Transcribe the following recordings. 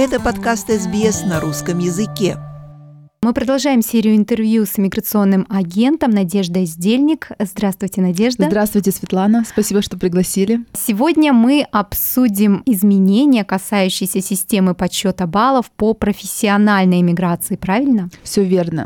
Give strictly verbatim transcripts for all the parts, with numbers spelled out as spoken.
Это подкаст эс би эс на русском языке. Мы продолжаем серию интервью с миграционным агентом Надеждой Сдельник. Здравствуйте, Надежда. Здравствуйте, Светлана. Спасибо, что пригласили. Сегодня мы обсудим изменения, касающиеся системы подсчета баллов по профессиональной миграции, правильно? Все верно.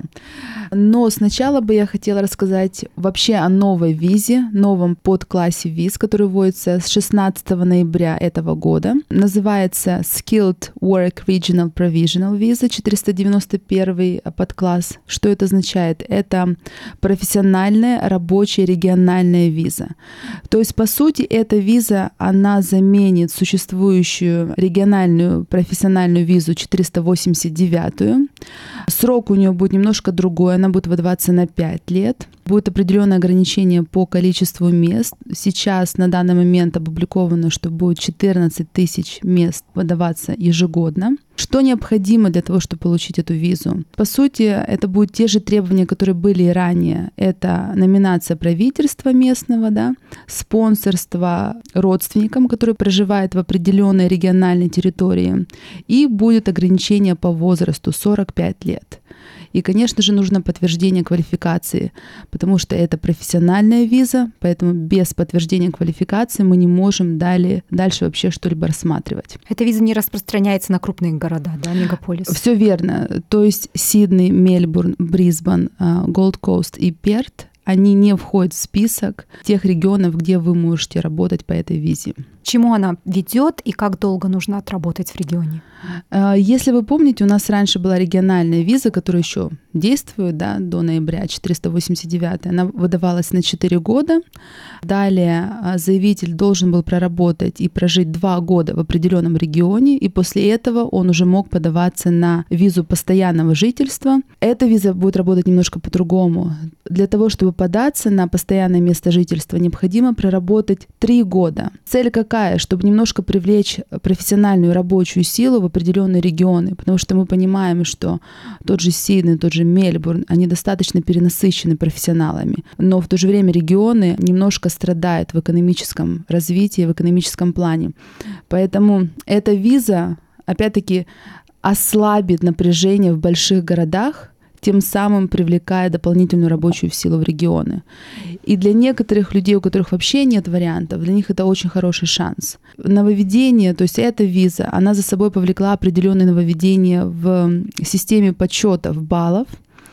Но сначала бы я хотела рассказать вообще о новой визе, новом подклассе виз, который вводится с шестнадцатого ноября этого года. Называется Skilled Work Regional Provisional Visa, четыреста девяносто первый подкласс. Что это означает? Это профессиональная рабочая региональная виза. То есть, по сути, эта виза, она заменит существующую региональную профессиональную визу четыреста восемьдесят девятую. Срок у нее будет немножко другой, она будет выдаваться на пять лет. Будет определенное ограничение по количеству мест. Сейчас на данный момент опубликовано, что будет четырнадцать тысяч мест выдаваться ежегодно. Что необходимо для того, чтобы получить эту визу? По сути, это будут те же требования, которые были и ранее. Это номинация правительства местного, да, спонсорство родственникам, которые проживают в определенной региональной территории, и будет ограничение по возрасту сорок пять лет. И, конечно же, нужно подтверждение квалификации, потому что это профессиональная виза, поэтому без подтверждения квалификации мы не можем далее, дальше вообще что-либо рассматривать. Эта виза не распространяется на крупные города, да, мегаполисы? Все верно. То есть Сидней, Мельбурн, Брисбен, Голд-Коуст и Перт, они не входят в список тех регионов, где вы можете работать по этой визе. Чему она ведет и как долго нужно отработать в регионе? Если вы помните, у нас раньше была региональная виза, которая еще действует, да, до ноября, четыреста восемьдесят девятая. Она выдавалась на четыре года. Далее заявитель должен был проработать и прожить два года в определенном регионе, и после этого он уже мог подаваться на визу постоянного жительства. Эта виза будет работать немножко по-другому. Для того, чтобы податься на постоянное место жительства, необходимо проработать три года. Цель какая? Чтобы немножко привлечь профессиональную рабочую силу в определенные регионы, потому что мы понимаем, что тот же Сидней, тот же Мельбурн, они достаточно перенасыщены профессионалами, но в то же время регионы немножко страдают в экономическом развитии, в экономическом плане. Поэтому эта виза, опять-таки, ослабит напряжение в больших городах, тем самым привлекая дополнительную рабочую силу в регионы. И для некоторых людей, у которых вообще нет вариантов, для них это очень хороший шанс. Нововведение, то есть эта виза, она за собой повлекла определенные нововведения в системе подсчетов баллов,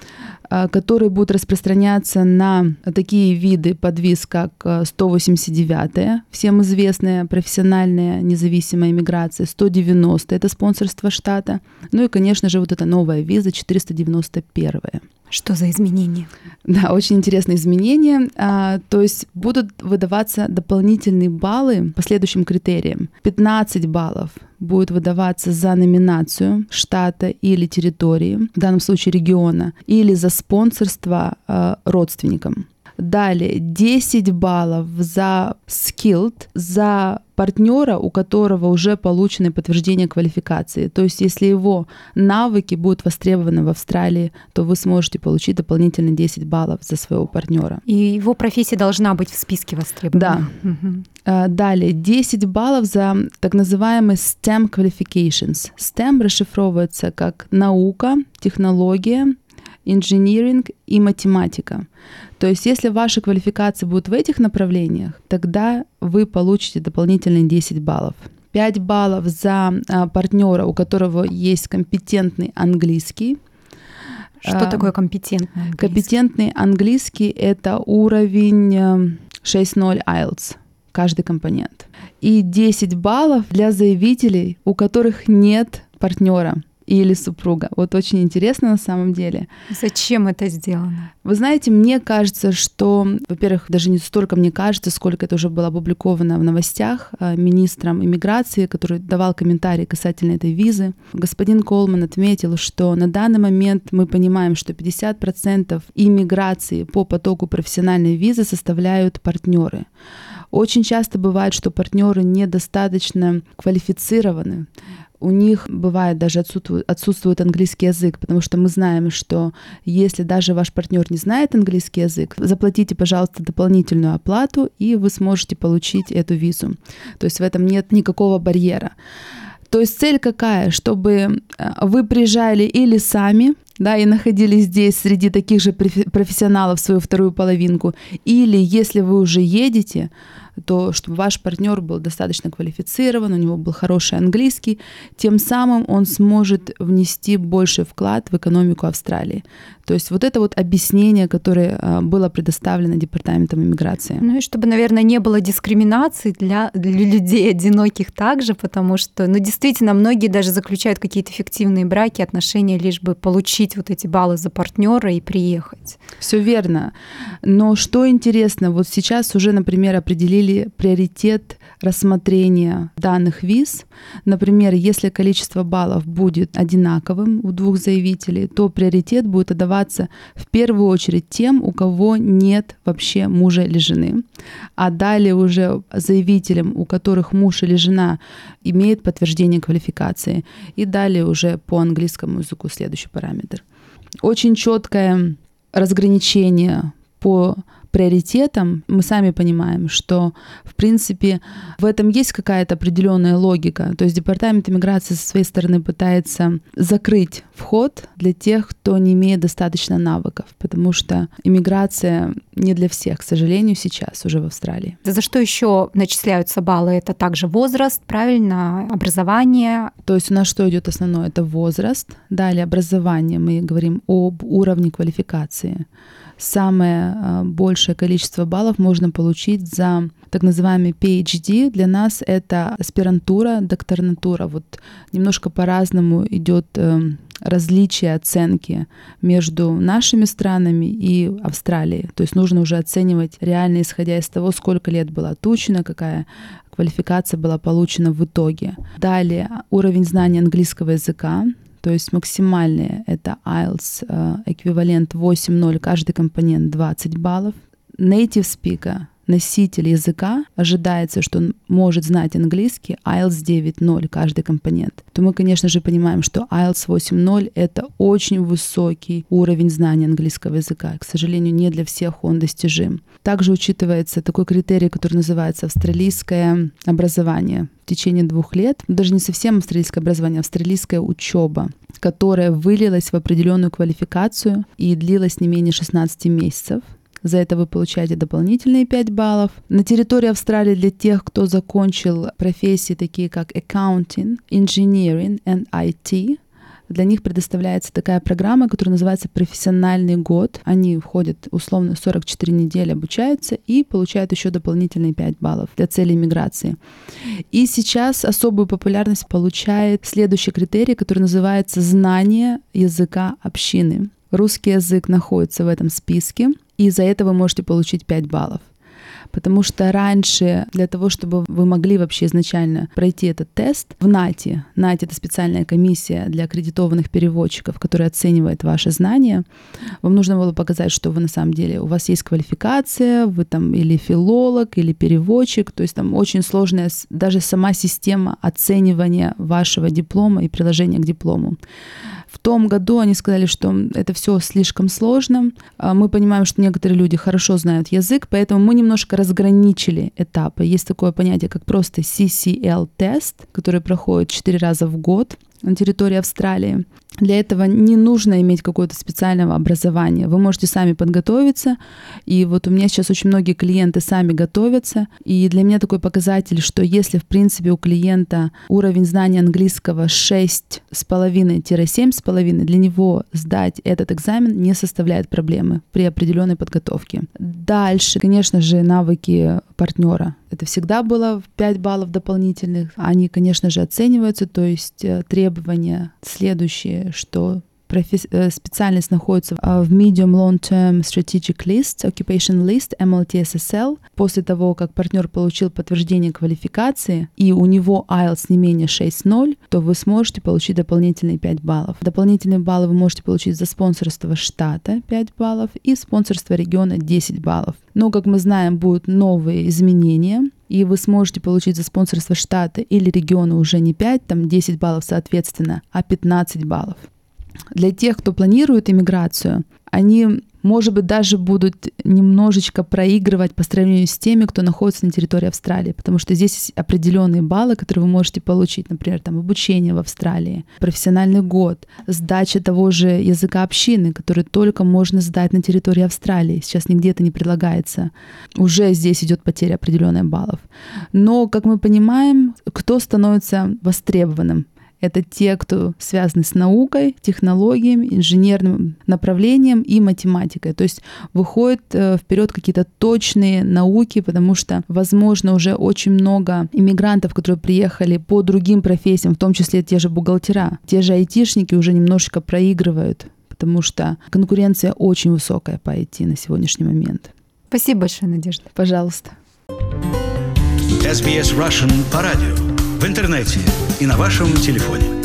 которые будут распространяться на такие виды подвиз, как сто восемьдесят девятая, всем известная профессиональная независимая миграция, сто девяностая, это спонсорство штата, ну и, конечно же, вот эта новая виза четыреста девяносто первая. Что за изменения? Да, очень интересные изменения. А, то есть будут выдаваться дополнительные баллы по следующим критериям. пятнадцать баллов будет выдаваться за номинацию штата или территории, в данном случае региона, или за спонсорство а, родственникам. Далее десять баллов за skilled, за партнера, у которого уже получены подтверждение квалификации. То есть если его навыки будут востребованы в Австралии, то вы сможете получить дополнительные десять баллов за своего партнера. И его профессия должна быть в списке востребованных. Да. Угу. Далее десять баллов за так называемые стэм qualifications. стэм расшифровывается как наука, технология, инжиниринг и математика. То есть если ваши квалификации будут в этих направлениях, тогда вы получите дополнительные десять баллов. пять баллов за а, партнера, у которого есть компетентный английский. Что а, такое компетентный английский? Компетентный английский — это уровень шесть ноль ай эл ти эс, каждый компонент. И десять баллов для заявителей, у которых нет партнера или супруга. Вот очень интересно на самом деле. Зачем это сделано? Вы знаете, мне кажется, что, во-первых, даже не столько мне кажется, сколько это уже было опубликовано в новостях министром иммиграции, который давал комментарии касательно этой визы. Господин Колман отметил, что на данный момент мы понимаем, что пятьдесят процентов иммиграции по потоку профессиональной визы составляют партнеры. Очень часто бывает, что партнеры недостаточно квалифицированы. У них бывает даже отсутствует, отсутствует английский язык, потому что мы знаем, что если даже ваш партнер не знает английский язык, заплатите, пожалуйста, дополнительную оплату, и вы сможете получить эту визу. То есть в этом нет никакого барьера. То есть цель какая? Чтобы вы приезжали или сами, да, и находились здесь среди таких же профессионалов свою вторую половинку, или если вы уже едете, то чтобы ваш партнер был достаточно квалифицирован, у него был хороший английский, тем самым он сможет внести больший вклад в экономику Австралии. То есть вот это вот объяснение, которое было предоставлено Департаментом иммиграции. Ну и чтобы, наверное, не было дискриминации для, для людей одиноких также, потому что, ну, действительно, многие даже заключают какие-то фиктивные браки, отношения, лишь бы получить вот эти баллы за партнера и приехать. Все верно. Но что интересно, вот сейчас уже, например, определили приоритет рассмотрения данных виз. Например, если количество баллов будет одинаковым у двух заявителей, то приоритет будет отдаваться в первую очередь тем, у кого нет вообще мужа или жены. А далее уже заявителям, у которых муж или жена имеет подтверждение квалификации. И далее уже по английскому языку следующий параметр. Очень четкое разграничение по приоритетам. Мы сами понимаем, что, в принципе, в этом есть какая-то определенная логика. То есть Департамент иммиграции со своей стороны пытается закрыть вход для тех, кто не имеет достаточно навыков, потому что иммиграция не для всех, к сожалению, сейчас уже в Австралии. За что еще начисляются баллы? Это также возраст, правильно, образование. То есть у нас что идет основное? Это возраст. Далее образование. Мы говорим об уровне квалификации. Самое большее количество баллов можно получить за так называемый пи эйч ди. Для нас это аспирантура, докторантура. Вот немножко по-разному идет различие оценки между нашими странами и Австралией. То есть нужно уже оценивать реально, исходя из того, сколько лет было отучено, какая квалификация была получена в итоге. Далее уровень знания английского языка. То есть максимальные — это ай эл ти эс, эквивалент восемь ноль, каждый компонент двадцать баллов. Native speaker, носитель языка, ожидается, что он может знать английский, ай эл ти эс девять ноль, каждый компонент. То мы, конечно же, понимаем, что ай эл ти эс восемь ноль — это очень высокий уровень знания английского языка. К сожалению, не для всех он достижим. Также учитывается такой критерий, который называется австралийское образование. В течение двух лет, даже не совсем австралийское образование, а австралийская учеба, которая вылилась в определенную квалификацию и длилась не менее шестнадцати месяцев. За это вы получаете дополнительные пять баллов. На территории Австралии для тех, кто закончил профессии такие как accounting, engineering and ай ти, для них предоставляется такая программа, которая называется «Профессиональный год». Они входят условно сорок четыре недели, обучаются и получают еще дополнительные пять баллов для целей миграции. И сейчас особую популярность получает следующий критерий, который называется «Знание языка общины». Русский язык находится в этом списке, и за это вы можете получить пять баллов. Потому что раньше для того, чтобы вы могли вообще изначально пройти этот тест, в НАТИ, НАТИ — это специальная комиссия для аккредитованных переводчиков, которая оценивает ваши знания, вам нужно было показать, что вы на самом деле, у вас есть квалификация, вы там или филолог, или переводчик, то есть там очень сложная даже сама система оценивания вашего диплома и приложения к диплому. В том году они сказали, что это все слишком сложно. Мы понимаем, что некоторые люди хорошо знают язык, поэтому мы немножко разграничили этапы. Есть такое понятие, как просто си си эл-тест, который проходит четыре раза в год на территории Австралии. Для этого не нужно иметь какое-то специального образования. Вы можете сами подготовиться. И вот у меня сейчас очень многие клиенты сами готовятся. И для меня такой показатель, что если, в принципе, у клиента уровень знания английского шесть с половиной - семь с половиной, для него сдать этот экзамен не составляет проблемы при определенной подготовке. Дальше, конечно же, навыки партнера. Это всегда было пять баллов дополнительных. Они, конечно же, оцениваются, то есть требования следующие, что специальность находится в Medium Long Term Strategic List, Occupation List, эм эл ти эс эс эл. После того, как партнер получил подтверждение квалификации, и у него ай эл ти эс не менее шесть ноль, то вы сможете получить дополнительные пять баллов. Дополнительные баллы вы можете получить за спонсорство штата пять баллов и спонсорство региона десять баллов. Но, как мы знаем, будут новые изменения, и вы сможете получить за спонсорство штата или региона уже не пять, там десять баллов соответственно, а пятнадцать баллов. Для тех, кто планирует иммиграцию, они может быть, даже будут немножечко проигрывать по сравнению с теми, кто находится на территории Австралии, потому что здесь есть определенные баллы, которые вы можете получить, например, там, обучение в Австралии, профессиональный год, сдача того же языка общины, который только можно сдать на территории Австралии. Сейчас нигде это не предлагается. Уже здесь идет потеря определенных баллов. Но, как мы понимаем, кто становится востребованным? Это те, кто связаны с наукой, технологиями, инженерным направлением и математикой. То есть выходят вперед какие-то точные науки, потому что, возможно, уже очень много иммигрантов, которые приехали по другим профессиям, в том числе те же бухгалтера, те же айтишники уже немножечко проигрывают, потому что конкуренция очень высокая по ай ти на сегодняшний момент. Спасибо большое, Надежда. Пожалуйста. эс би эс Russian по радио, в интернете и на вашем телефоне.